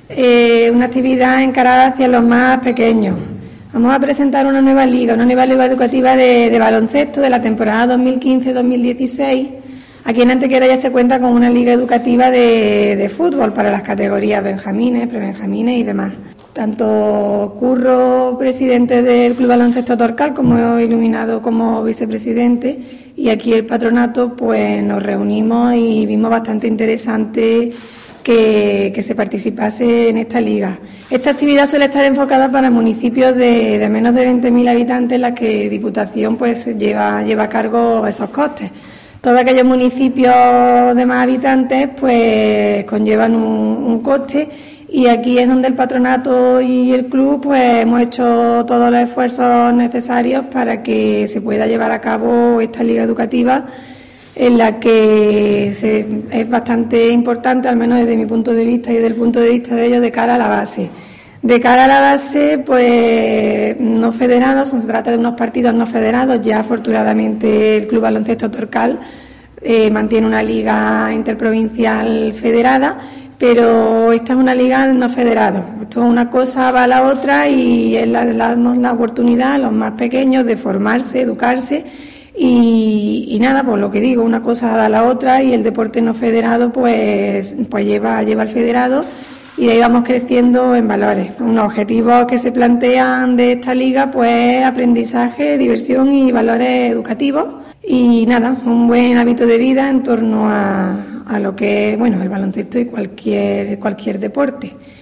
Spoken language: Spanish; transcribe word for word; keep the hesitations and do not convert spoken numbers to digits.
Eh, una actividad encarada hacia los más pequeños. Vamos a presentar una nueva liga, una nueva liga educativa de, de baloncesto de la temporada dos mil quince dos mil dieciséis. Aquí en Antequera ya se cuenta con una liga educativa de, de fútbol para las categorías benjamines, prebenjamines y demás. Tanto Curro, presidente del Club Baloncesto Torcal, como Iluminado como vicepresidente, y aquí el patronato, pues nos reunimos y vimos bastante interesante que, que se participase en esta liga. Esta actividad suele estar enfocada para municipios de, de menos de veinte mil habitantes, en las que Diputación pues lleva, lleva a cargo esos costes. Todos aquellos municipios de más habitantes pues conllevan un, un coste, y aquí es donde el patronato y el club pues hemos hecho todos los esfuerzos necesarios para que se pueda llevar a cabo esta liga educativa, en la que se, es bastante importante, al menos desde mi punto de vista y desde el punto de vista de ellos, de cara a la base. De cara a la base, pues no federados, se trata de unos partidos no federados. Ya afortunadamente el Club Baloncesto Torcal eh, mantiene una liga interprovincial federada, pero esta es una liga no federada. Esto es una cosa va a la otra, y es la, la, la oportunidad a los más pequeños de formarse, educarse, y, y nada, pues lo que digo, una cosa da a la otra, y el deporte no federado pues, pues lleva, lleva al federado, y de ahí vamos creciendo en valores. Unos objetivos que se plantean de esta liga, pues aprendizaje, diversión y valores educativos, y nada, un buen hábito de vida en torno a, a lo que es, bueno, el baloncesto y cualquier, cualquier deporte.